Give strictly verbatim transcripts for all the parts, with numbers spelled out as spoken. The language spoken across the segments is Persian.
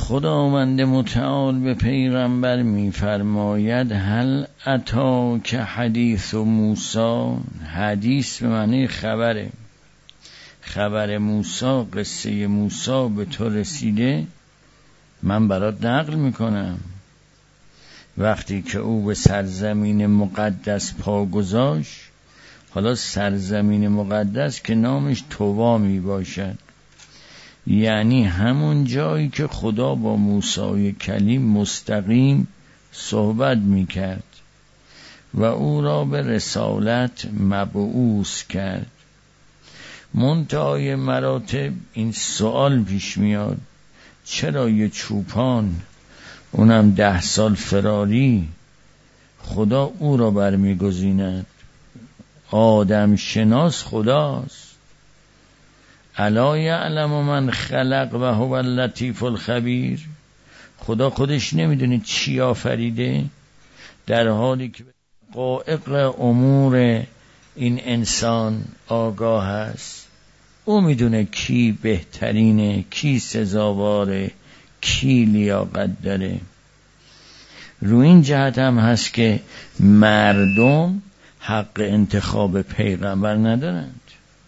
خداوند متعال به پیغمبر میفرماید هل اتاک حدیث موسی. حدیث به معنی خبره. خبر موسی، قصه موسی به تو رسیده، من برات نقل میکنم. وقتی که او به سرزمین مقدس پا گذاشت، حالا سرزمین مقدس که نامش طوا می باشد، یعنی همون جایی که خدا با موسی کلیم مستقیم صحبت میکرد و او را به رسالت مبعوث کرد. منتهای مراتب این سوال پیش میاد، چرا یه چوپان، اونم ده سال فراری، خدا او را برمیگزیند؟ آدم شناس خداست. الا یعلم من خلق و هو اللطیف الخبیر. خدا خودش نمیدونه چی آفریده، در حالی که حقایق امور این انسان آگاه است. او میدونه کی بهترینه، کی سزاواره، کی لیاقت داره. رو این جهت هم هست که مردم حق انتخاب پیغمبر ندارند.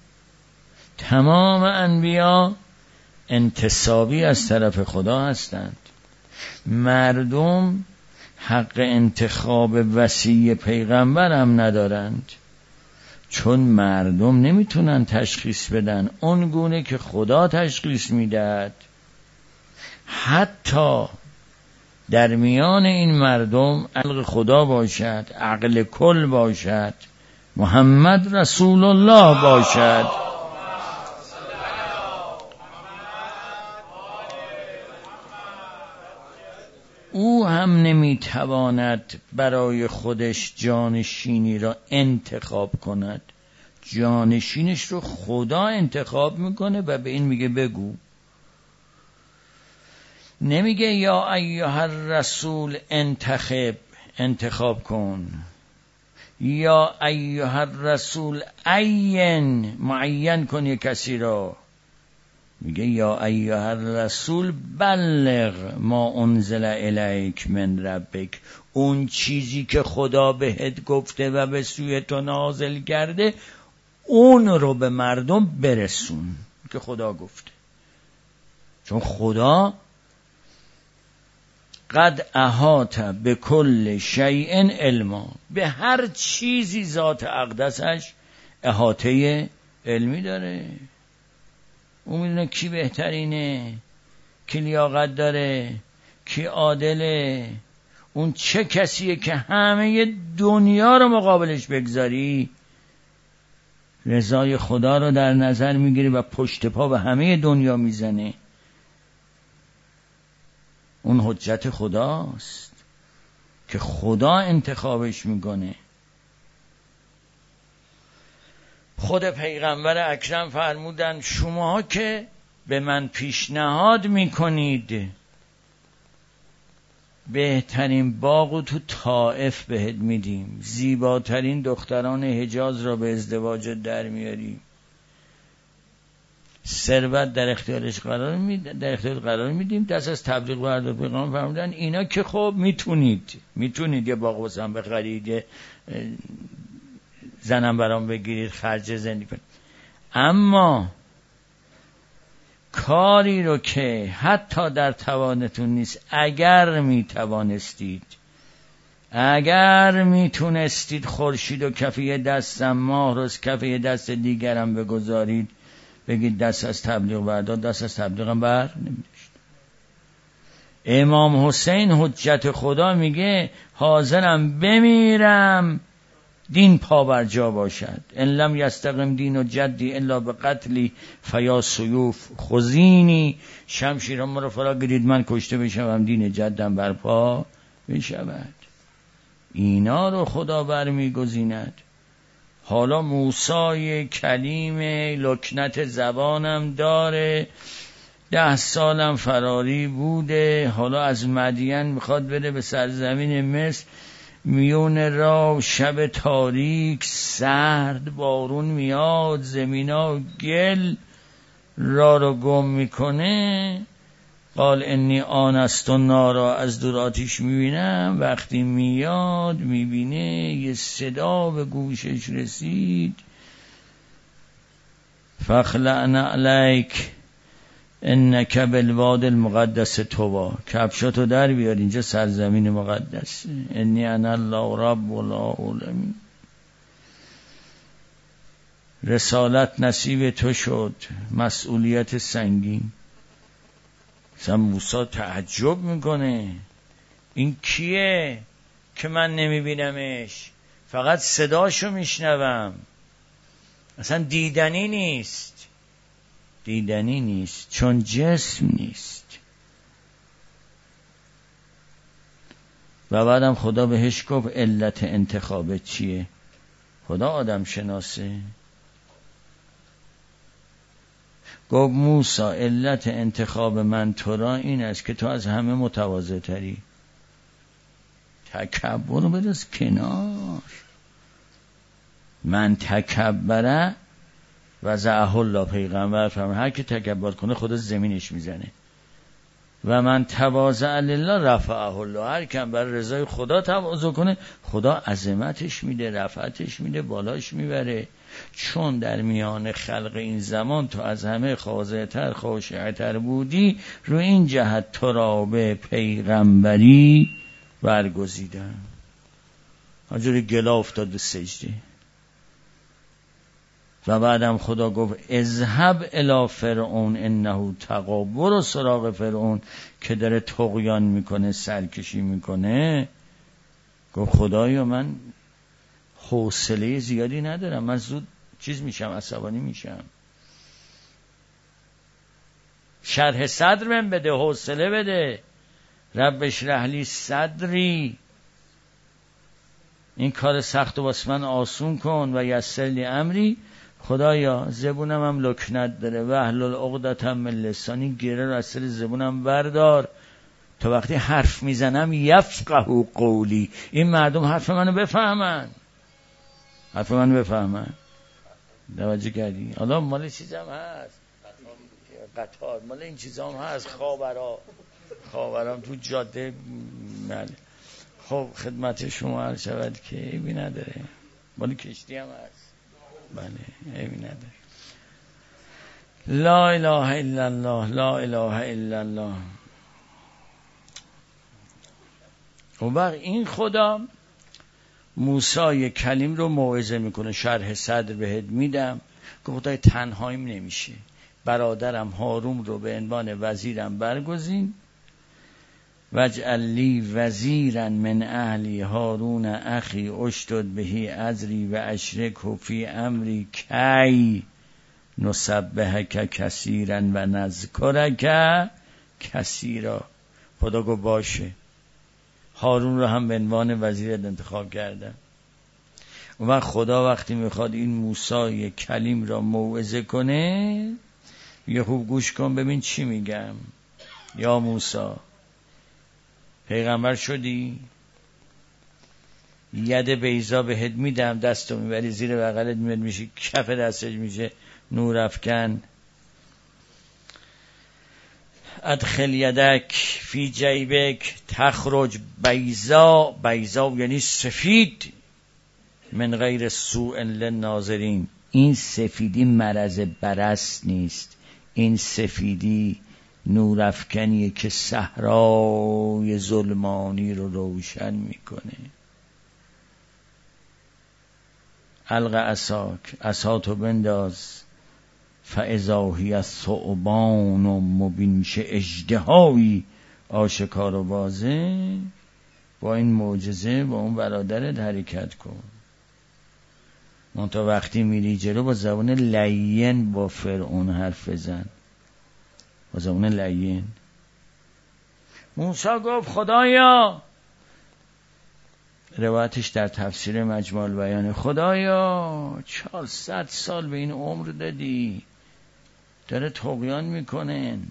تمام انبیا انتصابی از طرف خدا هستند. مردم حق انتخاب وصی پیغمبر هم ندارند، چون مردم نمیتونن تشخیص بدن اون گونه که خدا تشخیص میدهد. حتی در میان این مردم عقل خدا باشد، عقل کل باشد، محمد رسول الله باشد، او هم نمیتواند برای خودش جانشینی را انتخاب کند. جانشینش رو خدا انتخاب میکنه و به این میگه بگو. نمیگه یا ایها الرسول انتخب، انتخاب کن، یا ایها الرسول عین، معین کن یک کسی را. میگه یا ایها الرسول بلغ ما انزل الیک من ربک. اون چیزی که خدا بهت گفته و به سوی تو نازل کرده، اون رو به مردم برسون که خدا گفته. چون خدا قد احاط به کل شیء علما، به هر چیزی ذات اقدسش احاطه علمی داره. اون میدونه کی بهترینه، کی لیاقت داره، کی عادله. اون چه کسیه که همه دنیا رو مقابلش بگذاری، رضای خدا رو در نظر میگیری و پشت پا به همه دنیا میزنه. اون حجت خداست که خدا انتخابش میکنه. خود پیغمبر اکرم فرمودن شما که به من پیشنهاد میکنید بهترین باغ تو طائف بهت میدیم، زیباترین دختران حجاز را به ازدواج در میاریم، ثروت در اختیارش قرار میدیم، در اختیار قرار میدیم، دست از تبلیغ بردار. پیغمبر فرمودن اینا که خب میتونید میتونید یه باغ واسم بخرید، زنم برام بگیرید، خرج زندگی کنید، اما کاری رو که حتی در توانتون نیست، اگر میتوانستید، اگر میتونستید خورشید و کف یه دستم، ماه رو کف یه دست دیگرم بگذارید، بگید دست از تبلیغ بردار، دست از تبلیغم بر نمیداشت. امام حسین حجت خدا میگه حاضرم بمیرم دین پا بر جا باشد. ان لم یستقم دین و جدی الا به قتلی فیا سیوف خزینی. شمشیرم رو فرا گیرید من کشته بشم دین جدم برپا بشود. اینا رو خدا برمیگزیند. حالا موسی کلیم لکنت زبانم داره، ده سالم فراری بوده، حالا از مدین میخواد بره به سرزمین مصر. میون راه شب تاریک سرد، بارون میاد، زمینا گل را رو گم میکنه. قال انی آنست نارا، از دور آتیش میبینم. وقتی میاد میبینه یه صدا به گوشش رسید، فخلع نعلیک انک بالواد المقدس طوی، کفشاتو در بیار، اینجا سرزمین مقدسه. انی انا الله رب العالمین. رسالت نصیب تو شد، مسئولیت سنگین. مثلا موسی تعجب میکنه این کیه که من نمیبینمش، فقط صداشو میشنوم، اصلا دیدنی نیست. دیدنی نیست چون جسم نیست. و بعدم خدا بهش گفت علت انتخابت چیه؟ خدا آدم شناسه. گفت موسی علت انتخاب من تو را این است که تو از همه متواضع تری. تکبر رو بداز کنار. من تکبره و زعه الله، پیغمبر فرمود هر که تکبر کنه خدا زمینش میزنه. و من تواضع لله رفعه الله، هر که برای رضای خدا تواضع کنه خدا عظمتش میده، رفعتش میده، بالاش میبره. چون در میان خلق این زمان تو از همه خاضع‌تر خاشع‌تر بودی، رو این جهت تو را به پیغمبری برگزیدم. آجوری گلا افتاد به سجده. و بعدم خدا گفت اذهب الی فرعون انه طغی، برو سراغ فرعون که داره طغیان میکنه، سرکشی میکنه. گفت خدایا من حوصله زیادی ندارم، من زود چیز میشم، عصبانی میشم. شرح صدر من بده، حوصله بده. رب اشرح لی صدری، این کار سخت و واسه من آسون کن. و یسر لی امری، خدایا زبونم هم لکنت داره، واحلل عقدة من لسانی، گره رو از سر زبونم بردار تا وقتی حرف میزنم یفقهوا قولی، این مردم حرف منو بفهمن، حرف منو بفهمن. توجه کردی؟ حالا مال چیزم هست، قطار مال این چیزام هست، خاورا خاورام تو جاده. بله خب خدمت شما عرض شود که عیبی نداره، مال کشتی هم هست. بله عیبی نداره. لا اله الا الله، لا اله الا الله. و وقت این خدا موسی کلیم رو موعظه میکنه، شرح صدر بهت میدم. گفتای تنهاییم نمیشه، برادرم هارون رو به عنوان وزیرم برگزین. واجعل لی وزیرا من اهلی هارون اخی اشدد بهی ازری و اشرکه فی امری کی نسبحک کثیرا و نذکرک کثیرا. خدا گفت باشه، هارون رو هم به عنوان وزیرت انتخاب کردم. و خدا وقتی میخواد این موسی کلیم را موعظه کنه، یه خوب گوش کن ببین چی میگم. یا موسی پیغمبر شدی، ید بیضا بهت میدم، دستو میبری زیر بغلت میاد میشه کف دستش میشه نور افکن. ادخل یدک فی جیبک تخرج بیضا، بیضا یعنی سفید، من غیر سوء للناظرین. این سفیدی مرض برص نیست، این سفیدی نورافکنیه که صحرای ظلمانی رو روشن میکنه. الق عصاک، عصاتو بنداز، فاذا هی ثعبان مبین، میشه اژدهایی آشکار و واضح. با این معجزه با اون برادرت حرکت کن. منتها وقتی میری جلو با زبان لین با فرعون حرف بزن، با زبان لین. موسی گفت خدایا، روایتش در تفسیر مجموع البیان، خدایا چهارصد سال به این عمر دادی، داره طغیان میکنن.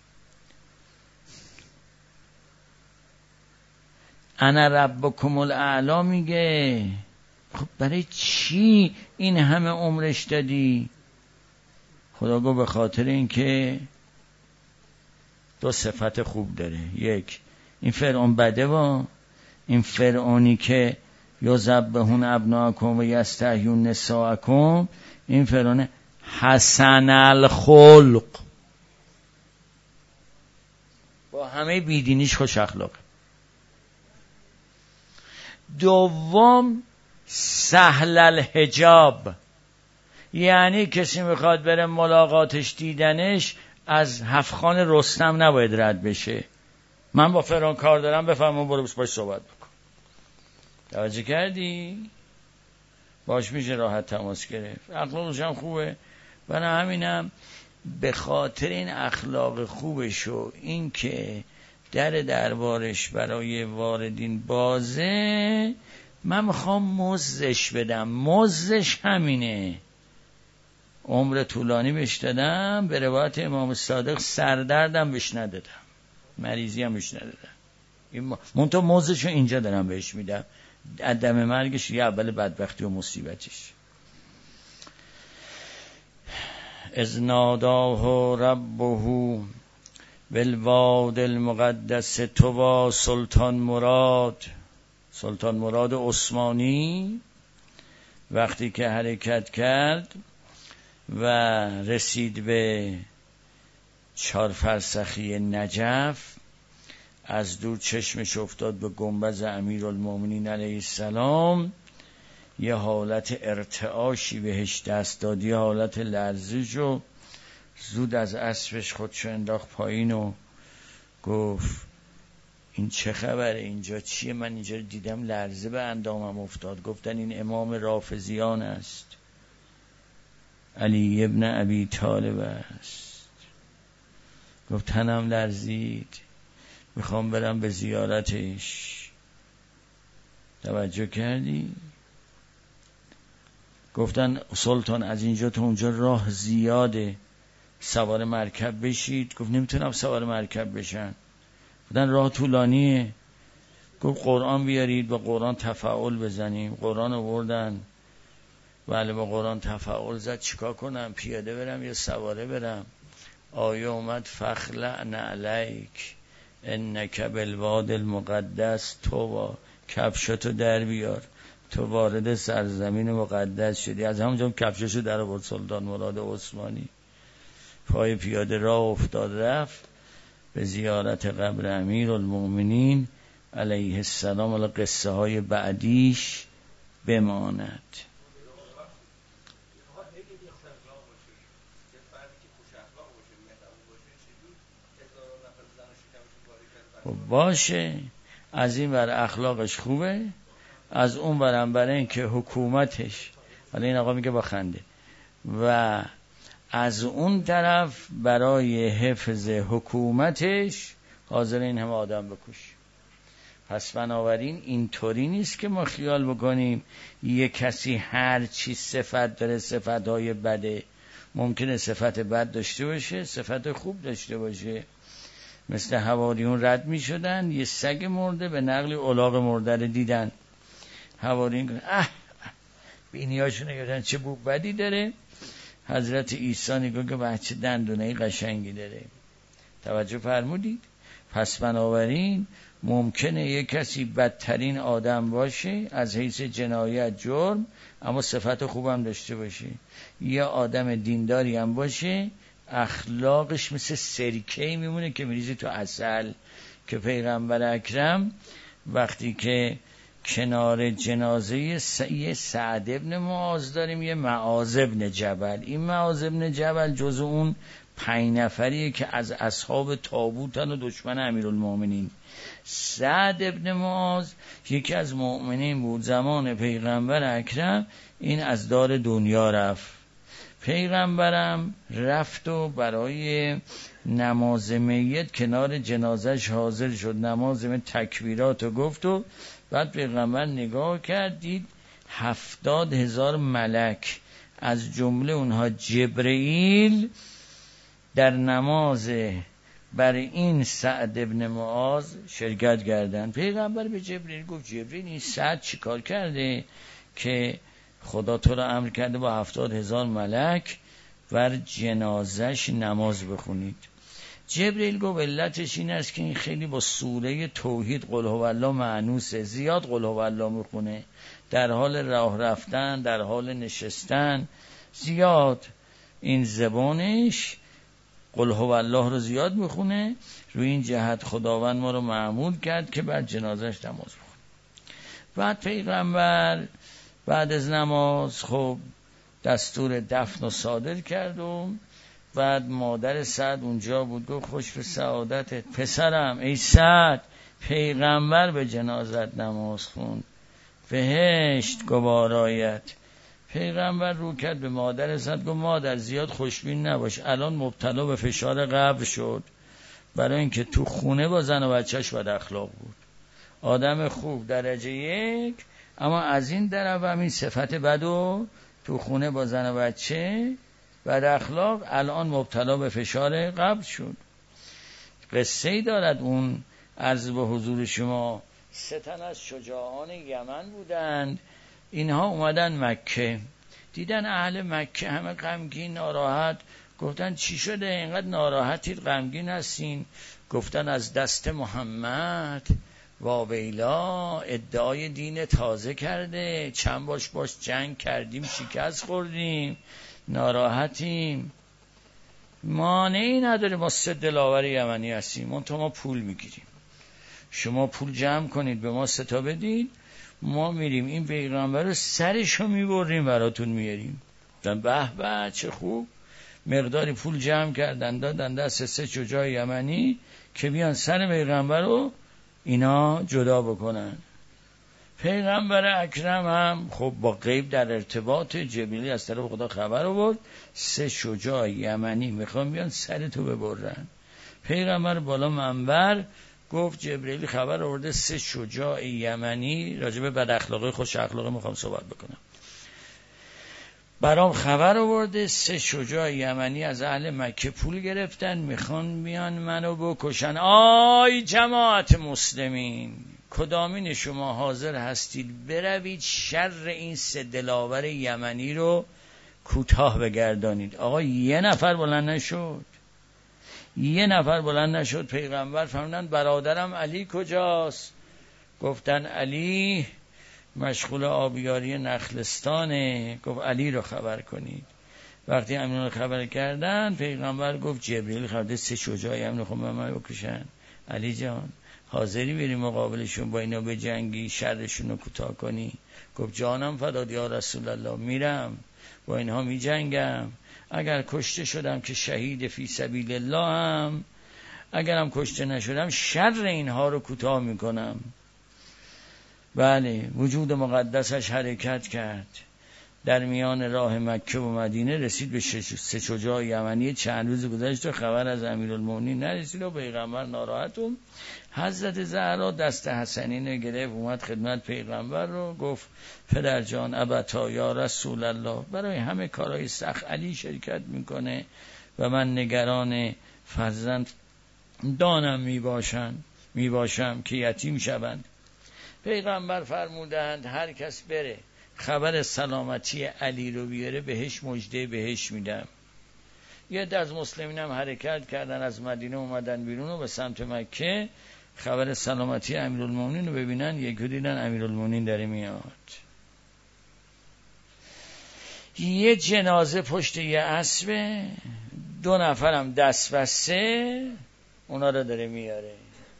انا ربکم الاعلی میگه، خب برای چی این همه عمرش دادی؟ خدا گفت به خاطر این که دو صفت خوب داره. یک، این فرعون بده با این فرعونی که یذبحون ابناءکم و یستحیون نساءکم، این فرعون حسن الخلق، با همه بیدینیش خوش اخلاق. دوم سهل الحجاب، یعنی کسی میخواد بره ملاقاتش دیدنش از هفخان رستم نباید رد بشه. من با فرعون کار دارم، بفرمون برو باش صحبت بکن. توجه کردی؟ باش میشه راحت تماس گرفت، اخلاقش هم خوبه. برای همینم به خاطر این اخلاق خوبش و این که در دربارش برای واردین بازه، من میخوام مزدش بدم. مزدش همینه، عمر طولانی بهش دادم، به روایت امام صادق سردردم بهش ندادم، مریضی هم بهش ندادم. منتها مزدشو اینجا دارم بهش میدم، عدم مرگش یه اول بدبختی و مصیبتش. اذ ناداه ربه بالواد المقدس طوی سلطان مراد، سلطان مراد عثمانی وقتی که حرکت کرد و رسید به چهار فرسخی نجف، از دور چشمش افتاد به گنبد امیرالمومنین علیه السلام، یه حالت ارتعاشی بهش دست داد، یه حالت لرزش، و زود از اسبش خودشو انداخت پایین و گفت این چه خبره، اینجا چیه؟ من اینجا دیدم لرزه به اندامم افتاد. گفتن این امام رافضیان است، علی ابن ابی طالب است. گفت تنم لرزید، میخوام برم به زیارتش. توجه کردی؟ گفتن سلطان از اینجا تا اونجا راه زیاده، سوار مرکب بشید. گفت نمیتونم سوار مرکب بشن. گفتن راه طولانیه. گفت قرآن بیارید، با قرآن تفاعل بزنیم. قرآن آوردن، بله با قرآن تفاعل زد. چیکار کنم، پیاده برم یا سواره برم؟ آیه اومد فخلع نعلیک انک بالواد المقدس طوی، کفشاتو در بیار، تو وارد سرزمین مقدس شدی. از همونجا کفشاشو در آورد سلطان مراد عثمانی، پای پیاده راه افتاد، رفت به زیارت قبر امیرالمومنین علیه السلام. حالا قصه های بعدیش بماند. باشه، از این ور اخلاقش خوبه، از اون برم برای این که حکومتش، حالا این آقا میگه با خنده، و از اون طرف برای حفظ حکومتش حاضر این همه آدم بکش. پس بنابراین اینطوری نیست که ما خیال بکنیم یه کسی هر چی صفت داره، صفتهای بده. ممکنه صفت بد داشته باشه، صفت خوب داشته باشه. مثل حواریون رد می شدن، یه سگ مرده به نقل الاغ مرده رو دیدن، حواریون کنن اه بینیاشون نگردن چه بو بدی داره. حضرت عیسی نگاه که بچه دندونهی قشنگی داره. توجه فرمودید؟ پس بنابراین ممکنه یک کسی بدترین آدم باشه از حیث جنایت، جرم، اما صفت خوبم داشته باشه. یا آدم دینداری هم باشه، اخلاقش مثل سرکه‌ای میمونه که میریزی تو عسل. که پیغمبر اکرم وقتی که کنار جنازه س... سعد ابن معاذ داریم، یه معاذ ابن جبل. این معاذ ابن جبل جزو اون پنج نفریه که از اصحاب تابوتن و دشمن امیرالمومنین. سعد ابن معاذ یکی از مؤمنین بود زمان پیغمبر اکرم. این از دار دنیا رفت. پیغمبرم رفت و برای نماز میت کنار جنازش حاضر شد، نماز تکبیرات و گفت، و بعد پیغمبر نگاه کرد، دید هفتاد هزار ملک، از جمله اونها جبرئیل، در نماز بر این سعد ابن معاذ شرکت کردند. پیغمبر به جبرئیل گفت جبرئیل این سعد چی کار کرده که خدا تو را امر کرده با هفتاد هزار ملک بر جنازش نماز بخونید؟ جبریل گفت علتش این است که این خیلی با سوره توحید قل هو الله مانوسه، زیاد قل هو الله میخونه، در حال راه رفتن، در حال نشستن، زیاد این زبانش قل هو الله رو زیاد میخونه. روی این جهت خداوند ما رو معمول کرد که بعد جنازش نماز بخونه. بعد پیغمبر بعد از نماز خب دستور دفن رو صادر کرد و بعد مادر سعد اونجا بود، گفت خوش به سعادتت پسرم، ای سعد پیغمبر به جنازت نماز خوند، بهشت گوارایت. پیغمبر رو کرد به مادر سعد گفت مادر زیاد خوشبین نباش، الان مبتلا به فشار قبر شد، برای اینکه تو خونه با زن و بچهش بد اخلاق بود، آدم خوب درجه یک، اما از این طرف هم این صفت بدو تو خونه با زن و بچه بد اخلاق، الان مبتلا به فشار قبر شد. قصه ای دارد اون عرض به حضور شما، سه تن از شجاعان یمن بودند، اینها اومدن مکه، دیدن اهل مکه همه غمگین ناراحت، گفتن چی شده اینقدر ناراحتید غمگین هستین؟ گفتن از دست محمد واویلا ادعای دین تازه کرده، چند باش باش جنگ کردیم شکست خوردیم ناراحتیم. مانعی نداره، ما سه دلاور یمنی هستیم، منتها ما پول میگیریم، شما پول جمع کنید به ما سه تا بدید، ما میریم این پیغمبر رو سرشو میبریم براتون میاریم. به به چه خوب. مقداری پول جمع کردن دادن دست سه شجاع یمنی که بیان سر پیغمبر رو اینا جدا بکنن. پیغمبر اکرم هم خب با غیب در ارتباط، جبریل از طرف خدا خبر آورد سه شجاع یمنی میخوان بیان سر تو ببرن. پیغمبر بالا منبر گفت جبریل خبر آورده سه شجاع یمنی، راجب بد اخلاقی خوش اخلاقی میخوام صحبت بکنم، برام خبر آورده سه شجاع یمنی از اهل مکه پول گرفتن میخوان بیان منو بکشن. آی جماعت مسلمین، کدامین شما حاضر هستید بروید شر این سه دلاور یمنی رو کوتاه بگردانید؟ آقا یه نفر بلند نشد، یه نفر بلند نشد. پیغمبر فرمودن برادرم علی کجاست؟ گفتن علی مشغول آبیاری نخلستانه. گفت علی رو خبر کنید. وقتی امین رو خبر کردن پیغمبر گفت جبریل خبر سه شجاعی امین خب به من بکشن، علی جان حاضری بری مقابلشون با اینا به جنگی شرشون رو کوتاه کنی؟ گفت جانم فداد یا رسول الله، میرم با اینها می جنگم، اگر کشته شدم که شهید فی سبیل الله هم، اگرم کشته نشدم شر اینها رو کوتاه میکنم. بله وجود مقدسش حرکت کرد، در میان راه مکه و مدینه رسید به سه شجاع یمنی. چند روز گذشت و خبر از امیرالمومنین نرسید و پیغمبر ناراحتم. حضرت زهرا دست حسنین گرفت اومد خدمت پیغمبر رو، گفت پدر جان ابتا یا رسول الله، برای همه کارهای سخت علی شرکت میکنه و من نگران فرزند دانم میباشم میباشم که یتیم شوند. پیغمبر فرمودند هر کس بره خبر سلامتی علی رو بیاره بهش مژده بهش میدم. یه عده از مسلمین هم حرکت کردن، از مدینه اومدن بیرون و به سمت مکه خبر سلامتی امیرالمومنین رو ببینن. یکی دیدن امیرالمومنین داره میاد، یه جنازه پشت یه اسب، دو نفرم دست بسته اونا رو داره میاره.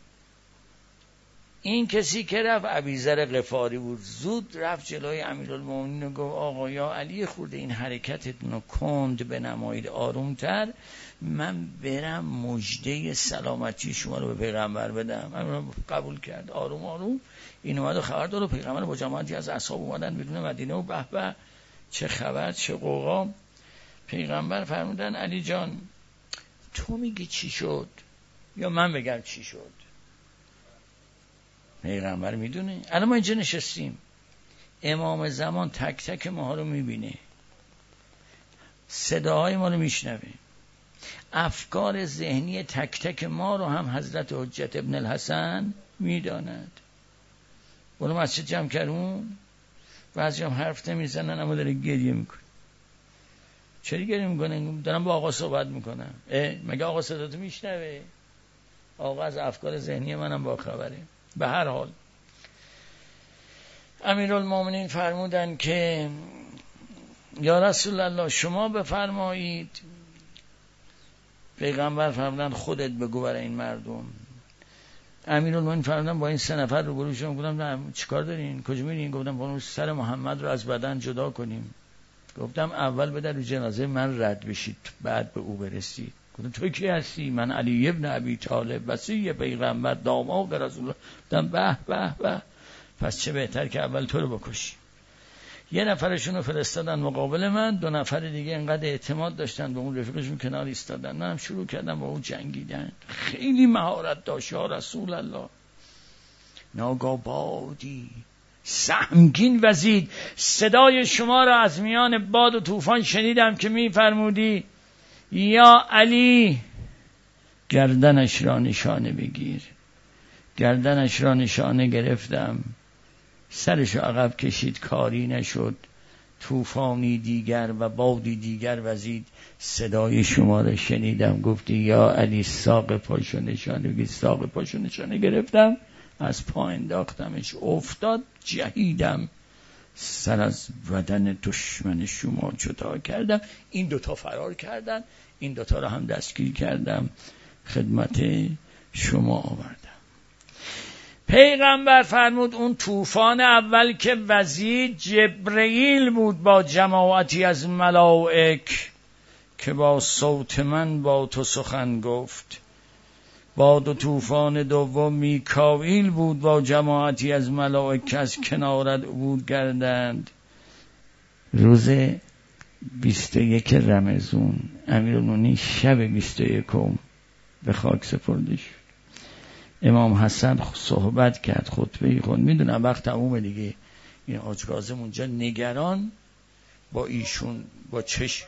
این کسی که رفت ابیذر غفاری بود، زود رفت جلوی امیرالمومنین و گفت آقا یا علی خورده این حرکتتون رو کند بنمایید، آرومتر، من برم مژده سلامتی شما رو به پیغمبر بدم. امیر قبول کرد، آروم آروم این اومد و خبر داد و پیغمبر با جماعتی از اصحاب اومدن بیرون مدینه و به به چه خبر چه قوقا. پیغمبر فرمودن علی جان تو میگی چی شد یا من بگم چی شد؟ پیغمبر میدونه. الان ما اینجا نشستیم، امام زمان تک تک ما رو میبینه، صداهای ما رو میشنوه، افکار ذهنی تک تک ما رو هم حضرت حجت ابن الحسن میداند. برو مسجد جمع کردون، بعضی هم حرف نمیزنن اما داره گریه میکنه. چرا گریه میکنه؟ دارم با آقا صحبت میکنم. مگه آقا صداتو میشنوه؟ آقا از افکار ذهنی منم با خبره. به هر حال امیرالمومنین فرمودن که یا رسول الله شما بفرمایید. پیغمبر فرمودن خودت بگو برای این مردم. امیرالمومنین فرمودن با این سه نفر رو برو شما. گفتم چیکار دارین؟ کجا میرین؟ گفتم با سر محمد رو از بدن جدا کنیم. گفتم اول بدر رو جنازه من رد بشید بعد به او برسید. گفتم تو کی هستی؟ من علی ابن ابی طالب وصی پیغمبر داماد رسول الله. گفتم به به به، پس چه بهتر که اول تو رو بکشی. یه نفرشون رو فرستادن مقابل من، دو نفر دیگه انقدر اعتماد داشتن به اون رفیقشون کنار ایستادن. منم شروع کردم با اون جنگیدن. خیلی مهارت داشت یا رسول الله. ناگاه بادی سهمگین وزید. صدای شما را از میان باد و طوفان شنیدم که میفرمودی یا علی گردنش را نشانه بگیر. گردنش را نشانه گرفتم، سرش عقب کشید، کاری نشد. طوفانی دیگر و بادی دیگر وزید. صدای شما را شنیدم گفتی یا علی ساق پاشو نشانه بگیر. ساق پاشو نشانه گرفتم، از پا انداختمش، افتاد، جهیدم، سر از بدن دشمن شما جدا کردم. این دوتا فرار کردن، این دوتا را هم دستگیر کردم، خدمت شما آوردم. پیغمبر فرمود اون طوفان اول که وزید جبرئیل بود با جماعتی از ملائک که با صوت من با تو سخن گفت. باد و طوفان دوم میکائیل بود با جماعتی از ملائک که از کنارت عبور کردند. روز بیست و یک رمضان امیرالمومنین شب بیست و یکم به خاک سپرده شد. امام حسن صحبت کرد، خطبه خوند. میدونم وقت تموم دیگه. این حاج کاظم اونجا نگران با ایشون با چشم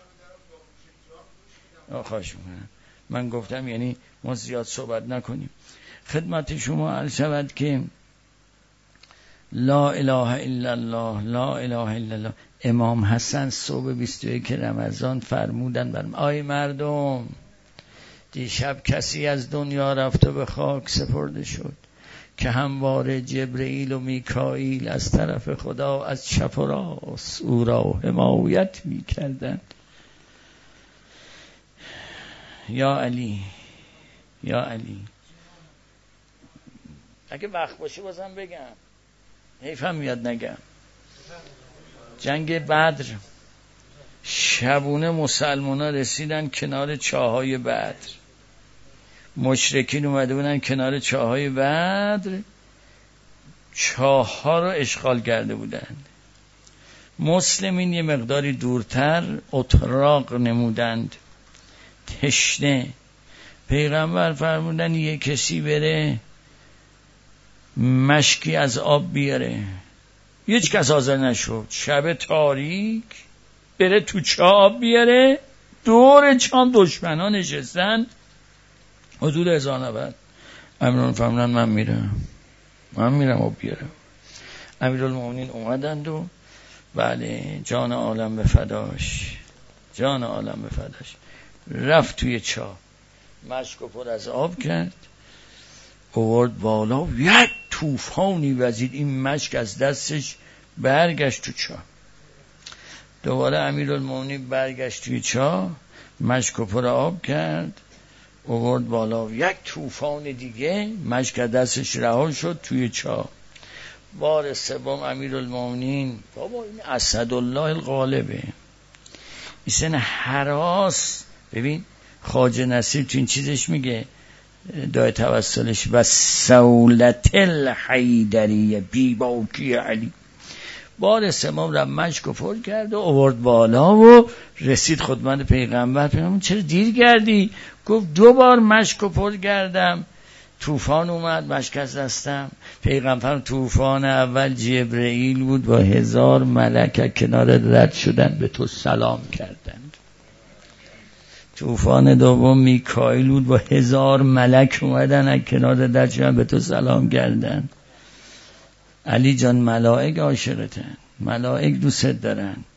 خواهش میکنم. من گفتم یعنی ما زیاد صحبت نکنیم. خدمت شما عرض شود که لا اله الا الله لا اله الا الله. امام حسن صبح بیست و یک رمضان فرمودن بر آی مردم، دیشب کسی از دنیا رفت و به خاک سپرده شد که همواره جبرئیل و میکائیل از طرف خدا از چپ و راست او را حمایت میکردند. یا علی یا علی. اگه وقت باشه بازم بگم، حیفم میاد نگم. جنگ بدر شبونه مسلمان ها رسیدن کنار چاهای بدر. مشرکین اومده بودن کنار چاهای بدر، چاه ها رو اشغال کرده بودن. مسلمین یه مقداری دورتر اتراق نمودند، تشنه. پیغمبر فرمودن یه کسی بره مشکی از آب بیاره. هیچ کس حاضر نشد. شب تاریک بره تو چاه آب بیاره. دور چاه دشمنا نشستن، حدود هزار نفر. امیرالمومنین فرمودن من میرم من میرم آب بیارم. امیرالمومنین اومدند و بله جان عالم به فداش، جان عالم به فداش. رفت توی چاه، مشک پر از آب کرد، آورد بالا، یک طوفانی وزید. این مشک از دستش برگشت تو چاه. دوباره امیرالمومنین برگشت توی چاه، مشک پر آب کرد، آورد بالا، یک طوفان دیگه، مشک از دستش رها شد توی چاه. بار سوم امیرالمومنین، بابا این اسدالله الغالبه، این هراس. ببین خواجه نصیر تو این چیزش میگه دای توسلش و سولت الحیدریه بیباکی علی. بار سوم را مشک و پر کرد و آورد بالا و رسید خدمت پیغمبر. پیغمبر چرا دیر کردی؟ گفت دو بار مشک و پر کردم، طوفان اومد، مشک از دستم. پیغمبر طوفان اول جبرئیل بود با هزار ملک کنار رد شدن به تو سلام کردند. طوفان دوم میکائیل بود با هزار ملک اومدن از کنار رد شدن به تو سلام کردند. علی جان ملائک عاشقتن، ملائک دوست دارن.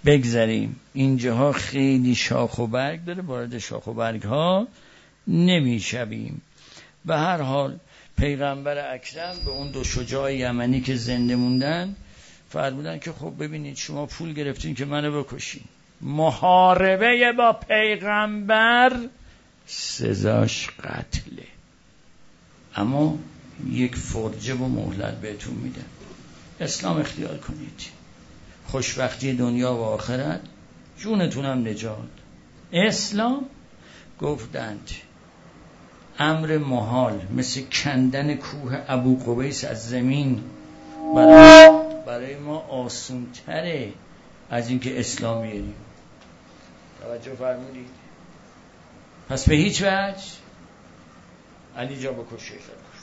بگذاریم. اینجاها خیلی شاخ و برگ داره، وارد شاخ و برگ ها نمیشویم. به هر حال پیغمبر اکرم به اون دو شجاع یمنی که زنده موندن فرمودن که خب ببینید شما پول گرفتین که منو بکشین، محاربه با پیغمبر سزاش قتله، اما یک فرجه و مهلت بهتون میدن، اسلام اختیار کنید، خوشبختی دنیا و آخرت، جونتونم نجات. اسلام گفتند امر محال مثل کندن کوه ابو قبیس از زمین برای, برای ما آسون تره از اینکه اسلام بیاریم. توجه فرمودید؟ پس به هیچ وجه علی جا بکشه.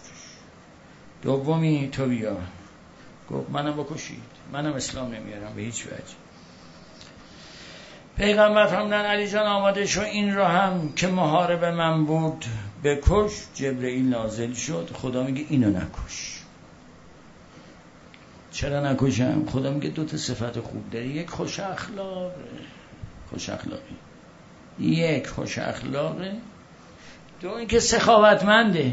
دومی تو بیا، گفت منم بکشید، منم اسلام نمیارم به هیچ وجه. پیغمبر فرمودن علی جان آماده شو، این را هم که محارب من بود بکش. جبرئیل نازل شد، خدا میگه اینو نکش. چرا نکشم؟ خدا میگه دو تا صفت خوب داری، یک خوش اخلاق، خوش اخلاقی، یک خوش اخلاقه، دو اینکه سخاوتمنده.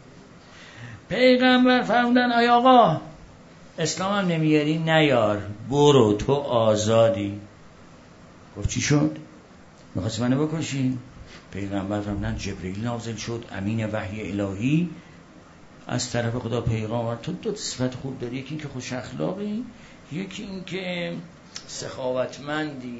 پیغمبر فرمودن آی آقا اسلام هم نمیاری؟ نیار، برو تو آزادی. گفت چی شد؟ میخواست منو بکشی؟ پیغمبر فرمودن جبرئیل نازل شد، امین وحی الهی از طرف خدا پیغام آورد تو دو صفت خوب داری، یکی این که خوش اخلاقی، یکی این که سخاوتمندی.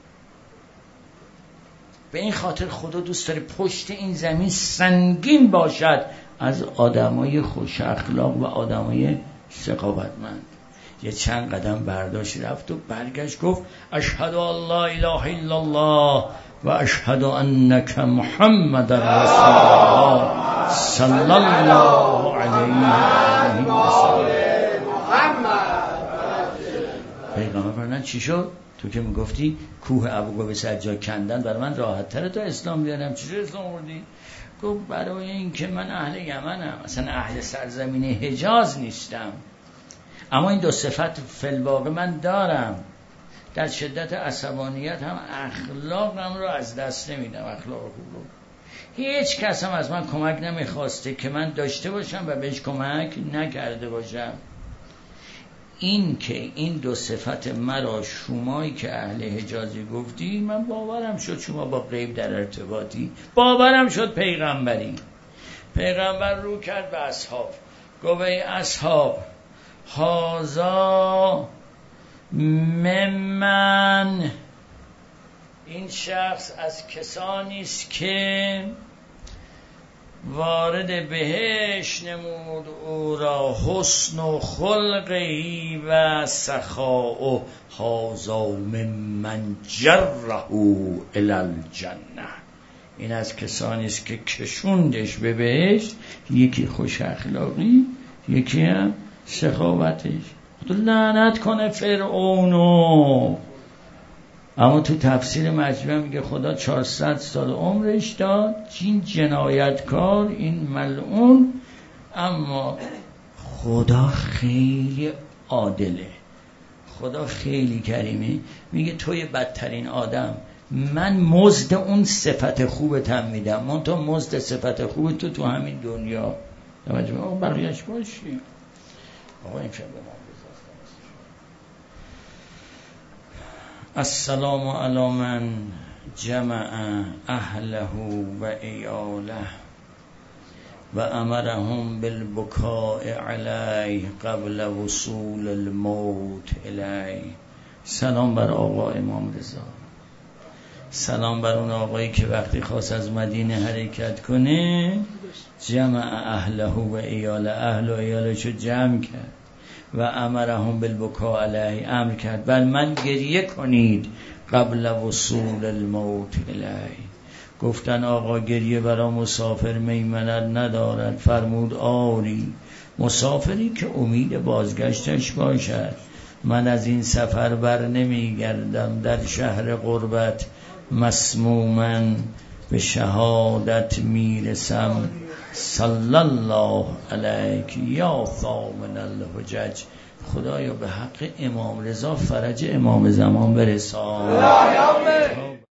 به این خاطر خدا دوست داره پشت این زمین سنگین باشد از آدمای خوش اخلاق و آدمای سخاوتمند. یه چند قدم برداشت رفت و برگشت گفت اشهد ان لا اله الا الله و اشهد انک محمد رسول الله صلی الله علیه و سلم. پیغمبر فرمودن چی شد؟ تو که میگفتی کوه ابو قبیس از جا کندن برای من راحت تره تا اسلام بیارم، چجوری اسلام آوردی؟ گفت برای این که من اهل یمنم، اصلا اهل سرزمین حجاز نیستم، اما این دو صفت فی‌الواقع من دارم، در شدت عصبانیت هم اخلاقم رو از دست نمیدم، اخلاق خوب رو. هیچ کس هم از من کمک نمیخواسته که من داشته باشم و بهش کمک نکرده باشم. این که این دو صفت مرا شمایی که اهل حجازی گفتی، من باورم شد شما با غیب در ارتباطی، باورم شد پیغمبری. پیغمبر رو کرد به اصحاب، گفت ای اصحاب هازا ممن، این شخص از کسانی است که وارد بهش نمود او را حسن و خلقی و سخاء و هازا ممن جره الی الجنه، این از کسانی است که کشوندش به بهشت، یکی خوش اخلاقی یکی هم سخاوتش. تو لعنت کنه فرعونو. اما تو تفسیر مجموعه میگه خدا چهارصد سال عمرش داد، این جنایتکار، این ملعون. اما خدا خیلی عادله، خدا خیلی کریمه، میگه توی بدترین آدم من مزد اون صفت خوبت هم میدم، من تو مزد صفت خوبت تو تو همین دنیا توجه بقیهش باشی. آقا این شب ما السلام علی من جمع اهله و ایاله و امرهم بالبکاء علیه قبل وصول الموت الیه. سلام بر آقا امام رضا، سلام بر اون آقایی که وقتی خواست از مدینه حرکت کنه جمع اهله و ایاله، اهل و ایالشو جمع کرد و امرهم بالبکاء علیه، امر کرد بر من گریه کنید قبل وصول الموت الیه. گفتن آقا گریه برای مسافر میمنت ندارد؟ فرمود آری، مسافری که امید بازگشتش باشد. من از این سفر بر نمیگردم، در شهر غربت مسمومن به شهادت میرسم. صلی الله علیک یا ثامن الحجج. خدایا به حق امام رضا فرج امام زمان برسان.